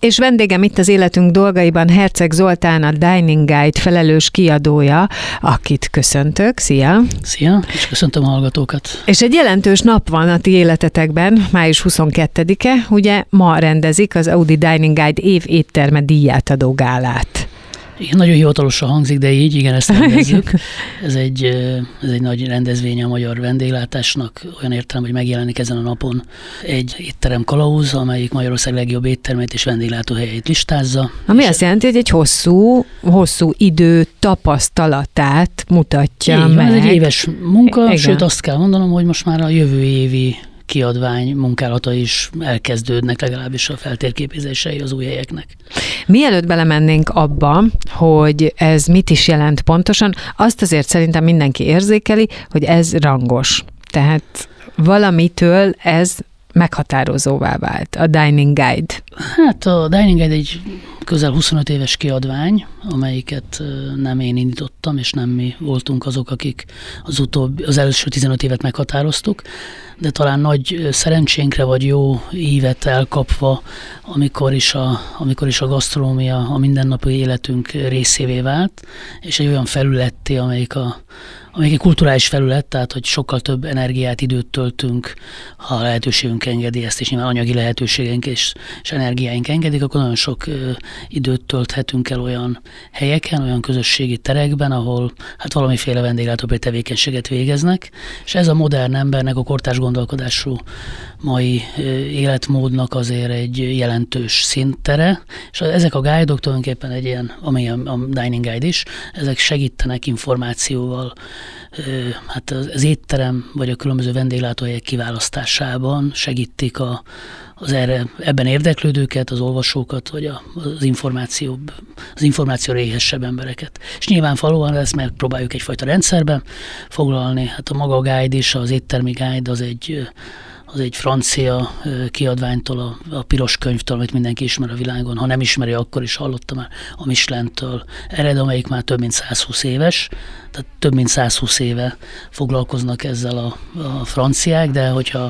És vendégem itt az Életünk dolgaiban Herceg Zoltán, a Dining Guide felelős kiadója, akit köszöntök. Szia! Szia, és köszöntöm a hallgatókat. És egy jelentős nap van a ti életetekben, május 22-e, ugye ma rendezik az Audi Dining Guide év étterme díját adó gálát. Igen, nagyon hivatalosan hangzik, de így, igen, ezt rendezzük. Ez egy nagy rendezvény a magyar vendéglátásnak, olyan értelem, hogy megjelenik ezen a napon egy étterem kalauz, amelyik Magyarország legjobb éttermeit és vendéglátóhelyeit listázza. Ami azt jelenti, hogy egy hosszú idő tapasztalatát mutatja meg. Ez egy éves munka, igen. Sőt azt kell mondanom, hogy most már a jövő évi kiadvány munkálata is elkezdődnek, legalábbis a feltérképezései az új helyeknek. Mielőtt belemennénk abba, hogy ez mit is jelent pontosan, azt azért szerintem mindenki érzékeli, hogy ez rangos. Tehát valamitől ez meghatározóvá vált, a Dining Guide. Hát a Dining Guide egy közel 25 éves kiadvány, amelyiket nem én indítottam, és nem mi voltunk azok, akik az első 15 évet meghatároztuk, de talán nagy szerencsénkre vagy jó ívet elkapva, amikor is a gasztronómia a mindennapi életünk részévé vált, és egy olyan felületté, amelyik egy kulturális felület, tehát hogy sokkal több energiát, időt töltünk, ha a lehetőségünk engedi ezt, és nyilván anyagi lehetőségünk és energiáink engedik, akkor nagyon sok időt tölthetünk el olyan helyeken, olyan közösségi terekben, ahol hát valamiféle vendéglátóipari tevékenységet végeznek, és ez a modern embernek, a kortárs gondolkodású mai életmódnak azért egy jelentős színtere, és ezek a guide-ok tulajdonképpen egy ilyen, ami a Dining Guide is, ezek segítenek információval, hát az étterem vagy a különböző vendéglátóhelyek kiválasztásában segítik az ebben érdeklődőket, az olvasókat, vagy az információra éhesebb embereket. És nyilvánvalóan ezt megpróbáljuk egyfajta rendszerben foglalni. Hát a maga guide is, az éttermi guide az egy francia kiadványtól, a piros könyvtől, amit mindenki ismer a világon. Ha nem ismeri, akkor is hallotta már, a Michelin-től ered, amelyik már több mint 120 éves. Tehát több mint 120 éve foglalkoznak ezzel a franciák, de hogyha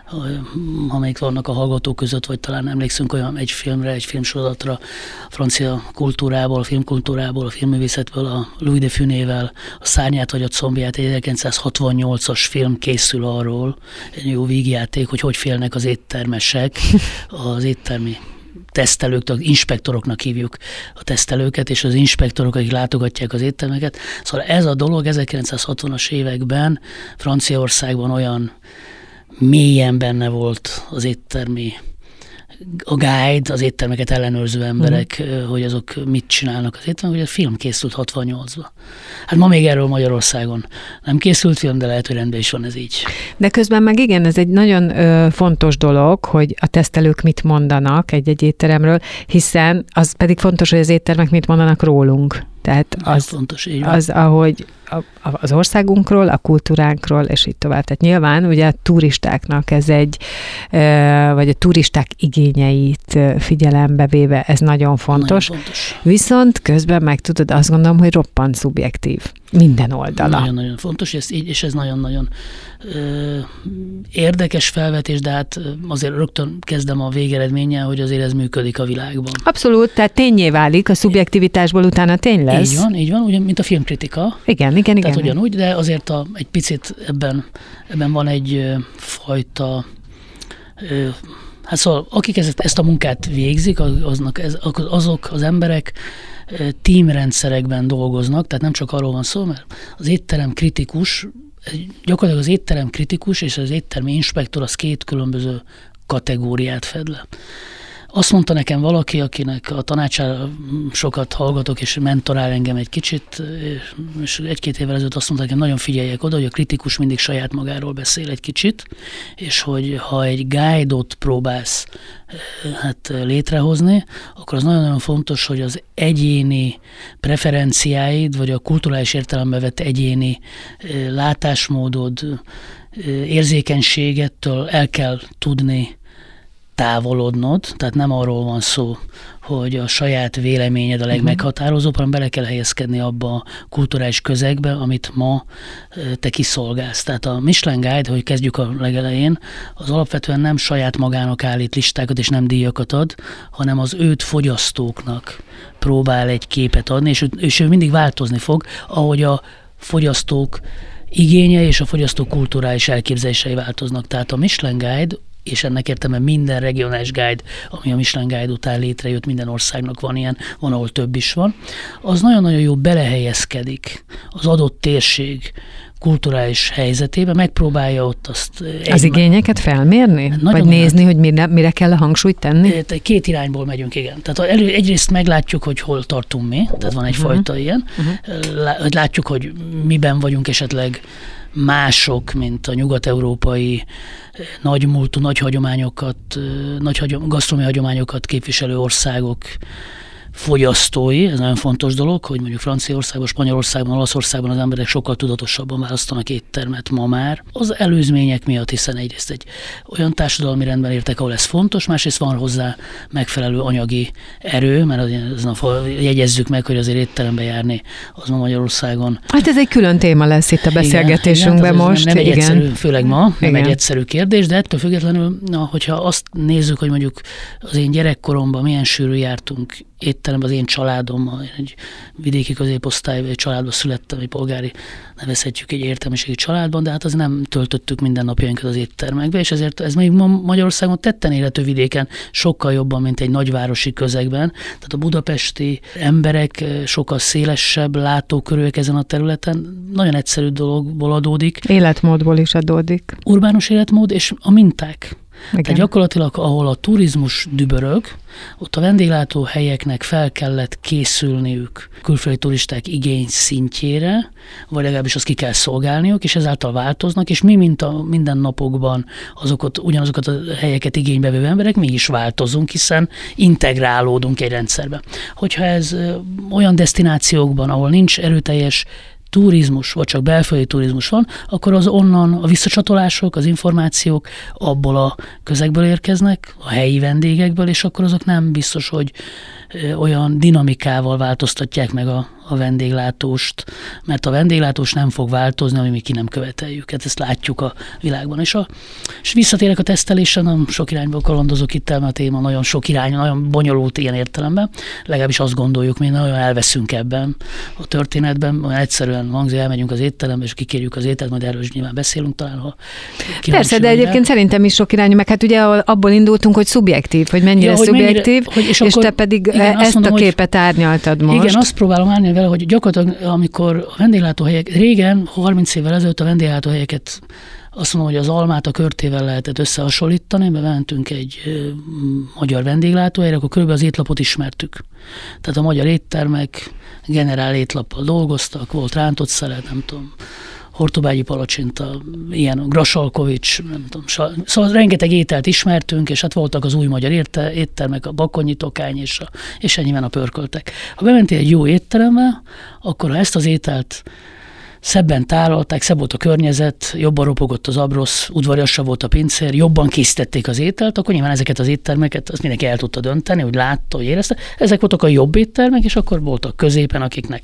amelyik vannak a hallgatók között, vagy talán emlékszünk olyan egy filmsorozatra, a francia kultúrából, a filmkultúrából, a filmművészetből, a Louis de Funès-vel, a Szárnyát vagy a combját, egy 1968-as film készül arról, egy jó vígjáték, hogy félnek az éttermesek, az éttermi tesztelőktől, inspektoroknak hívjuk a tesztelőket, és az inspektorok, akik látogatják az éttermeket. Szóval ez a dolog 1960-as években Franciaországban olyan mélyen benne volt az éttermi, a guide, az éttermeket ellenőrző emberek, hogy azok mit csinálnak az éttermeken, hogy a film készült 68-ban. Hát ma még erről Magyarországon nem készült film, de lehet, hogy rendben is van ez így. De közben meg igen, ez egy nagyon fontos dolog, hogy a tesztelők mit mondanak egy étteremről, hiszen az pedig fontos, hogy az éttermek mit mondanak rólunk. Tehát az ahogy az országunkról, a kultúránkról, és így tovább. Tehát nyilván ugye a turistáknak ez vagy a turisták igényeit figyelembe véve ez nagyon fontos. Nagyon fontos. Viszont közben meg tudod, azt gondolom, hogy roppant szubjektív. Minden oldala. Nagyon-nagyon fontos, és ez nagyon-nagyon érdekes felvetés, de hát azért rögtön kezdem a végeredménnyel, hogy azért ez működik a világban. Abszolút, tehát tényé válik, a szubjektivitásból utána tény lesz. Így van, ugye, mint a filmkritika. Igen. Tehát ugyanúgy, de azért egy picit ebben van egy fajta, hát szóval akik ezt a munkát végzik, azok az emberek tímrendszerekben dolgoznak, tehát nem csak arról van szó, mert az étterem kritikus, gyakorlatilag az étterem kritikus és az éttermi inspektor az két különböző kategóriát fed le. Azt mondta nekem valaki, akinek a tanácsára sokat hallgatok, és mentorál engem egy kicsit, és egy-két évvel ezelőtt azt mondta nekem, nagyon figyeljek oda, hogy a kritikus mindig saját magáról beszél egy kicsit, és hogy ha egy guide-ot próbálsz létrehozni, akkor az nagyon-nagyon fontos, hogy az egyéni preferenciáid, vagy a kulturális értelembe vett egyéni látásmódod, érzékenységettől el kell tudni távolodnod, tehát nem arról van szó, hogy a saját véleményed a legmeghatározóbb, hanem bele kell helyezkedni abba a kulturális közegbe, amit ma te kiszolgálsz. Tehát a Michelin Guide, hogy kezdjük a legelején, az alapvetően nem saját magának állít listákat és nem díjakat ad, hanem az őt fogyasztóknak próbál egy képet adni, és ő mindig változni fog, ahogy a fogyasztók igénye és a fogyasztó kulturális elképzelései változnak. Tehát a Michelin Guide, és ennek értelme minden regionális guide, ami a Michelin Guide után létrejött, minden országnak van ilyen, van, ahol több is van, az nagyon-nagyon jó belehelyezkedik az adott térség kulturális helyzetébe, megpróbálja ott azt... Az igényeket felmérni? Vagy nézni, hogy mire kell a hangsúlyt tenni? Két irányból megyünk, igen. Tehát egyrészt meglátjuk, hogy hol tartunk mi, tehát van egyfajta ilyen. Látjuk, hogy miben vagyunk esetleg mások, mint a nyugat-európai nagymúltú, nagy hagyományokat, gasztronómiai hagyományokat képviselő országok fogyasztói, ez nagyon fontos dolog, hogy mondjuk Franciaországban, Spanyolországban, Olaszországban az emberek sokkal tudatosabban választanak éttermet ma már. Az előzmények miatt, hiszen egyrészt egy olyan társadalmi rendben értek, ahol ez fontos, másrészt van hozzá megfelelő anyagi erő, mert jegyezzük meg, hogy azért étterembe járni, az ma Magyarországon. Hát ez egy külön téma lesz itt a beszélgetésünkben most. Nem egy egyszerű, főleg ma, nem egy egyszerű kérdés, de ettől függetlenül, hogyha azt nézzük, hogy mondjuk az én gyerekkoromban milyen sűrű jártunk étteremben, az én családommal, én egy vidéki középosztályban, egy családban születtem, egy polgári, nevezhetjük egy értelmiségi családban, de hát az nem töltöttük minden napjainkat az éttermekbe, és ezért ez még ma Magyarországon tetten érhető vidéken sokkal jobban, mint egy nagyvárosi közegben. Tehát a budapesti emberek sokkal szélesebb látókörűek ezen a területen, nagyon egyszerű dologból adódik. Életmódból is adódik. Urbánus életmód és a minták. Igen. Tehát gyakorlatilag, ahol a turizmus dübörög, ott a vendéglátóhelyeknek fel kellett készülniük külföldi turisták igény szintjére, vagy legalábbis azt ki kell szolgálniuk, és ezáltal változnak, és mi, mint a mindennapokban ugyanazokat a helyeket igénybe vevő emberek, mi is változunk, hiszen integrálódunk egy rendszerbe. Hogyha ez olyan desztinációkban, ahol nincs erőteljes turizmus, vagy csak belföldi turizmus van, akkor az onnan a visszacsatolások, az információk abból a közegből érkeznek, a helyi vendégekből, és akkor azok nem biztos, hogy olyan dinamikával változtatják meg a vendéglátóst, mert a vendéglátós nem fog változni, ami mi ki nem követeljük. Hát ezt látjuk a világban. És visszatérek a tesztelésre, nem sok irányból kalandozok itt, mert a téma nagyon sok irány, nagyon bonyolult ilyen értelemben. Legalábbis azt gondoljuk, mi nagyon elveszünk ebben a történetben, olyan egyszerűen hangzik, elmegyünk az étterembe, és kikérjük az ételt, majd erről is nyilván beszélünk talán, ha persze, de egyébként szerintem is sok irányú, meg hát ugye abból indultunk, hogy szubjektív, hogy mennyire szubjektív, és akkor, te pedig igen, ezt mondom, a képet árnyaltad most. Igen, azt próbálom árnyalni vele, hogy gyakorlatilag amikor a vendéglátóhelyek, régen, 30 évvel ezelőtt a vendéglátóhelyeket azt mondom, hogy az almát a körtével lehetett összehasonlítani, mert mentünk egy magyar vendéglátóhelyre, akkor körülbelül az étlapot ismertük. Tehát a magyar éttermek generál étlappal dolgoztak, volt rántott szelet, nem tudom, hortobágyi palacsinta, ilyen Grasalkovics, nem tudom, szóval rengeteg ételt ismertünk, és hát voltak az új magyar éttermek, a Bakonyi Tokány és nyilván a pörköltek. Ha bementél egy jó étterembe, akkor ha ezt az ételt szebben tárolták, szebb volt a környezet, jobban ropogott az abrosz, udvariasabb volt a pincér, jobban készítették az ételt, akkor nyilván ezeket az éttermeket azt mindenki el tudta dönteni, hogy látta, hogy érezte. Ezek voltak a jobb éttermek, és akkor voltak középen,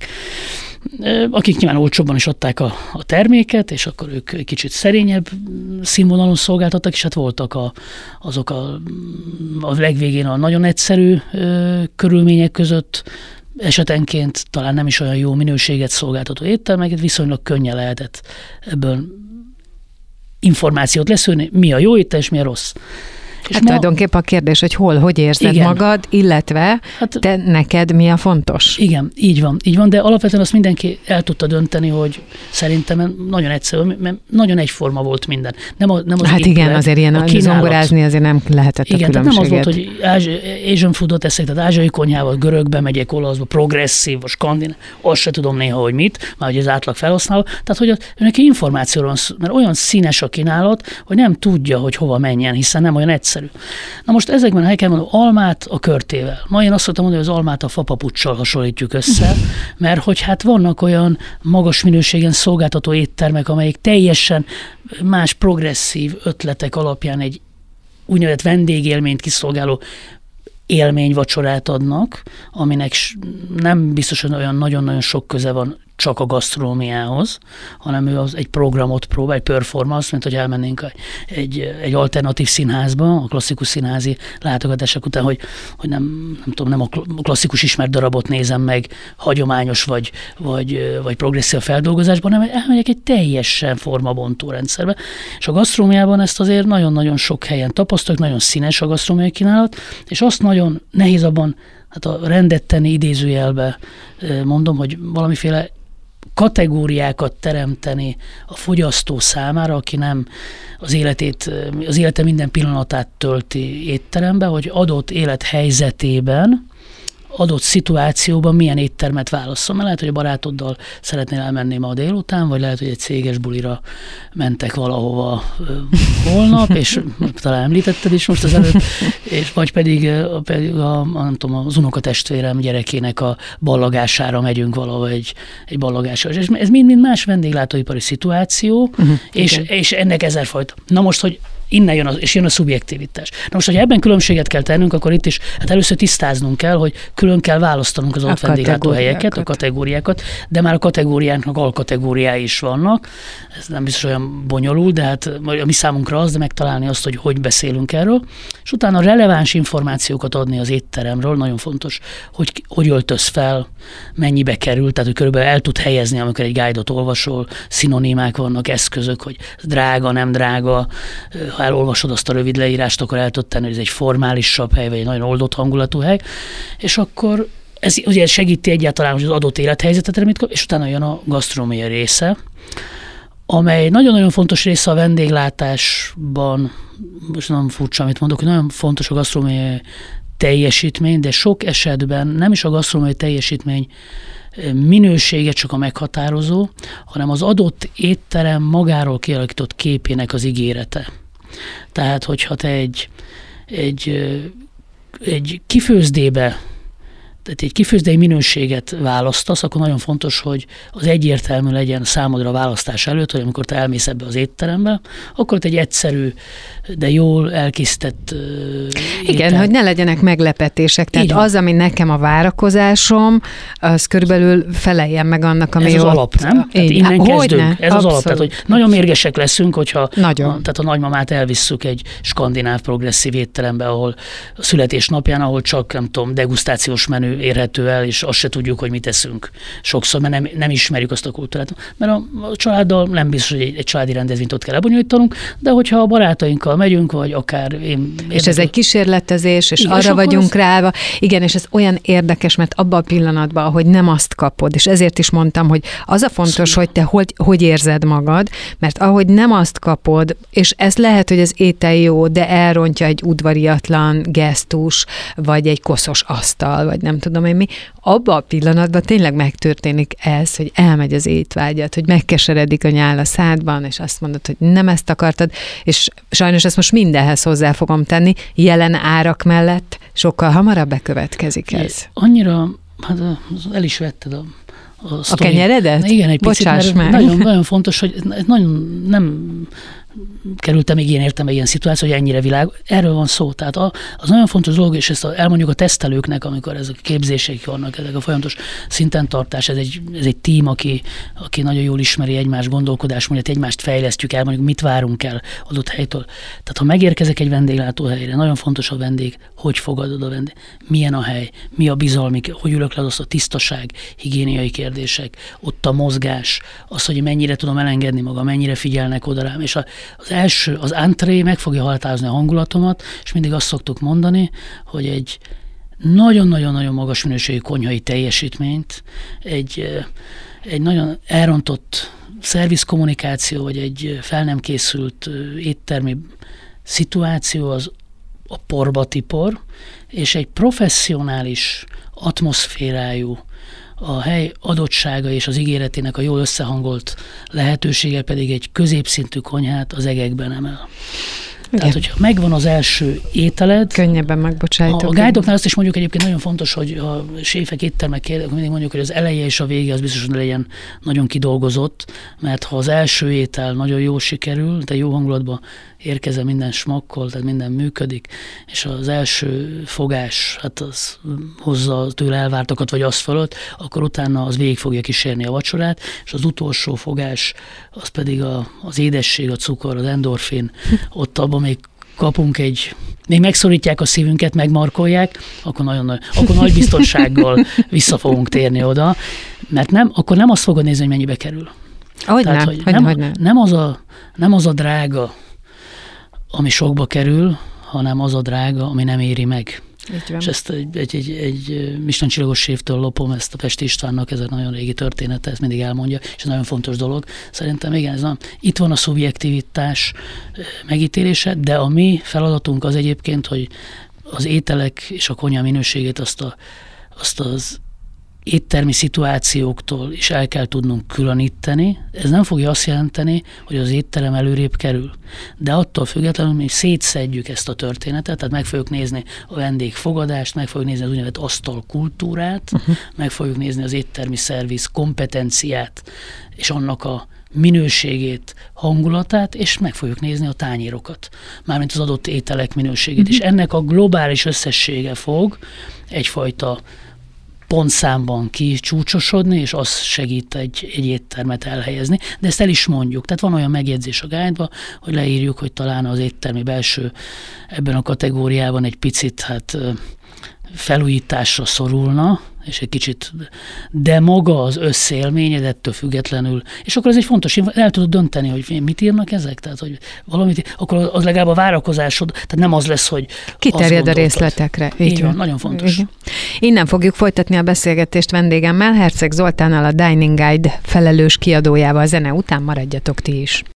akik nyilván olcsóbban is adták a terméket, és akkor ők egy kicsit szerényebb színvonalon szolgáltattak, és hát voltak azok a legvégén a nagyon egyszerű körülmények között, esetenként talán nem is olyan jó minőséget szolgáltató éttermeket, viszonylag könnyen lehetett ebből információt leszűrni, mi a jó étel és mi a rossz. Hát tulajdonképpen a kérdés, hogy hogy érzed magad, illetve neked mi a fontos. Igen, így van, de alapvetően azt mindenki el tudta dönteni, hogy szerintem nagyon egyszerű, mert nagyon egyforma volt minden. Nem az hát igen, azért ilyen zongorázni azért nem lehetett a különbséget. Nem az volt, hogy Asian foodot eszek, tehát ázsiai konyhával, görögbe megyek, olaszba, progresszív, vagy skandináv, azt se tudom néha, hogy mit, már hogy az átlag felhasználó. Tehát, hogy neki információra van, mert olyan színes a kínálat, hogy nem tudja, hogy hova menjen, hiszen nem olyan egyszerű. Na most ezekben a helyeken mondom, almát a körtével. Ma én azt szoktam mondani, hogy az almát a fapapuccsal hasonlítjuk össze, mert hogy hát vannak olyan magas minőségen szolgáltató éttermek, amelyek teljesen más progresszív ötletek alapján egy úgynevezett vendégélményt kiszolgáló élményvacsorát adnak, aminek nem biztos, hogy olyan nagyon-nagyon sok köze van csak a gasztronómiához, hanem ő az egy programot próbál, egy performance, mint hogy elmennénk egy alternatív színházba, a klasszikus színházi látogatások után, hogy nem a klasszikus ismert darabot nézem meg hagyományos vagy progresszív feldolgozásban, hanem elmegyek egy teljesen formabontó rendszerbe. És a gasztronómiában ezt azért nagyon-nagyon sok helyen tapasztaljuk, nagyon színes a gasztronómiai kínálat, és azt nagyon nehéz abban, hát a rendet tenni idézőjelbe mondom, hogy valamiféle kategóriákat teremteni a fogyasztó számára, aki nem az élete minden pillanatát tölti étterembe, hogy adott élethelyzetében, adott szituációban milyen éttermet válasszom. Mert lehet, hogy a barátoddal szeretnél elmenni ma délután, vagy lehet, hogy egy céges bulira mentek valahova holnap, és talán említetted is most az előtt, és vagy pedig nem tudom, az unokatestvérem gyerekének a ballagására megyünk valahol egy ballagásra. És ez mind más vendéglátóipari szituáció, és ennek ezerfajta. Na most, hogy innen jön a szubjektivitás. Na most, hogyha ebben különbséget kell tennünk, akkor itt is először tisztáznunk kell, hogy külön kell választanunk az adott vendéglátóhelyeket, a kategóriákat, de már a kategóriáknak alkategóriái is vannak. Ez nem biztos olyan bonyolult, de hát a mi számunkra az, de megtalálni azt, hogy beszélünk erről. És utána releváns információkat adni az étteremről, nagyon fontos, hogy öltöz fel, mennyibe kerül, tehát hogy körülbelül el tud helyezni, amikor egy guide-ot olvasol, szinonimák vannak, eszközök, hogy drága, nem drága. Ha elolvasod azt a rövid leírást, akkor el tudod tenni, hogy ez egy formálisabb hely, vagy egy nagyon oldott hangulatú hely, és akkor ez ugye segíti egyáltalán, hogy az adott élethelyzetet, és utána jön a gasztronómiai része, amely nagyon-nagyon fontos része a vendéglátásban, most nem furcsa, amit mondok, hogy nagyon fontos a gasztronómiai teljesítmény, de sok esetben nem is a gasztronómiai teljesítmény minősége csak a meghatározó, hanem az adott étterem magáról kialakított képének az ígérete. Tehát, hogyha te egy kifőzdébe, tehát egy kifőzdei minőséget választasz, akkor nagyon fontos, hogy az egyértelmű legyen számodra a választás előtt, hogy amikor te elmész ebbe az étterembe, akkor egy egyszerű, de jól elkészített Igen, hogy ne legyenek meglepetések. Tehát az, ami nekem a várakozásom, az körülbelül feleljen meg annak, ami ez az alap, nem? Tehát innen kezdünk. Ez az alap. Tehát, hogy nagyon mérgesek leszünk, hogyha tehát a nagymamát elvisszük egy skandináv progresszív étterembe, ahol a születésnapján, ahol csak, nem tudom, degustációs menü érhető el, és azt se tudjuk, hogy mit eszünk sokszor, mert nem ismerjük azt a kultúrát. Mert a családdal nem biztos, hogy egy családi rendezvényt ott kell lebonyolítanunk, de hogyha a barátainkkal megyünk, vagy akár és ez egy kísérletezés, és igen, arra vagyunk ráva. Igen, és ez olyan érdekes, mert abban a pillanatban, ahogy nem azt kapod, és ezért is mondtam, hogy az a fontos, hogy te hogy érzed magad, mert ahogy nem azt kapod, és ez lehet, hogy az étel jó, de elrontja egy udvariatlan gesztus, vagy egy koszos asztal, vagy nem tudom én mi, abban a pillanatban tényleg megtörténik ez, hogy elmegy az étvágyat, hogy megkeseredik a nyál a szádban, és azt mondod, hogy nem ezt akartad, és sajnos ezt most mindenhez hozzá fogom tenni, jelen árak mellett sokkal hamarabb bekövetkezik ez. Annyira, hát el is vetted a kenyeredet? Igen, egy picit, mert nagyon, nagyon fontos, hogy nagyon nem kerültem még ilyen szituáció, hogy ennyire világ. Erről van szó. Tehát az nagyon fontos dolog, és ezt elmondjuk a tesztelőknek, amikor ezek a képzéseik vannak, ezek a folyamatos szinten tartás, ez egy tím, aki nagyon jól ismeri egymás gondolkodásmódját, egymást fejlesztjük el, mondjuk mit várunk el adott helytől. Tehát ha megérkezek egy vendéglátóhelyre, nagyon fontos a vendég, hogy fogadod a vendég, milyen a hely, mi a bizalmi, hogy ülök le, az a tisztaság, higiéniai kérdések, ott a mozgás, az, hogy mennyire tudom elengedni magam, mennyire figyelnek oda rám, és az entré meg fogja határozni a hangulatomat, és mindig azt szoktuk mondani, hogy egy nagyon-nagyon-nagyon magas minőségű konyhai teljesítményt, egy nagyon elrontott szervizkommunikáció, vagy egy fel nem készült éttermi szituáció az a porbatipor, és egy professzionális atmoszférájú, a hely adottsága és az ígéretének a jól összehangolt lehetősége pedig egy középszintű konyhát az egekben emel. Tehát, hogyha megvan az első ételed... Könnyebben megbocsájtok. A guide-oknál azt is mondjuk egyébként nagyon fontos, hogy a séfek, éttermek kérdek, mindig mondjuk, hogy az eleje és a vége az biztos, hogy legyen nagyon kidolgozott, mert ha az első étel nagyon jól sikerül, te jó hangulatban érkezem, minden smakkol, tehát minden működik, és az első fogás, hát az hozza tőle elvártakat, vagy az fölött, akkor utána az végig fogja kísérni a vacsorát, és az utolsó fogás, az pedig az édesség, a cukor, az endorfin, ott abban még kapunk még megszorítják a szívünket, megmarkolják, akkor nagy biztonsággal vissza fogunk térni oda, mert akkor nem azt fogod nézni, hogy mennyibe kerül. Nem az a drága, ami sokba kerül, hanem az a drága, ami nem éri meg. És ezt egy Michelin-csillagos séftől lopom, ezt a Pesti Istvánnak, ez egy nagyon régi története, ezt mindig elmondja, és ez nagyon fontos dolog. Szerintem igen, itt van a szubjektivitás megítélése, de a mi feladatunk az egyébként, hogy az ételek és a konyha minőségét azt az éttermi szituációktól is el kell tudnunk különíteni. Ez nem fogja azt jelenteni, hogy az étterem előrébb kerül. De attól függetlenül, hogy szétszedjük ezt a történetet, tehát meg fogjuk nézni a vendégfogadást, meg fogjuk nézni az úgynevezett asztalkultúrát, meg fogjuk nézni az éttermi szerviz kompetenciát, és annak a minőségét, hangulatát, és meg fogjuk nézni a tányérokat, mármint az adott ételek minőségét. És ennek a globális összessége fog egyfajta pontszámban kicsúcsosodni, és az segít egy éttermet elhelyezni. De ezt el is mondjuk. Tehát van olyan megjegyzés a guide-ban, hogy leírjuk, hogy talán az éttermi belső ebben a kategóriában egy picit felújításra szorulna, és egy kicsit, de maga az összélményed ettől függetlenül, és akkor ez egy fontos, el tudod dönteni, hogy mit írnak ezek, tehát hogy valamit, akkor az legalább a várakozásod, tehát nem az lesz, hogy kiterjed a részletekre. Így van, nagyon fontos. Igen. Innen fogjuk folytatni a beszélgetést vendégemmel, Herceg Zoltánnal, a Dining Guide felelős kiadójával. Zene után maradjatok ti is.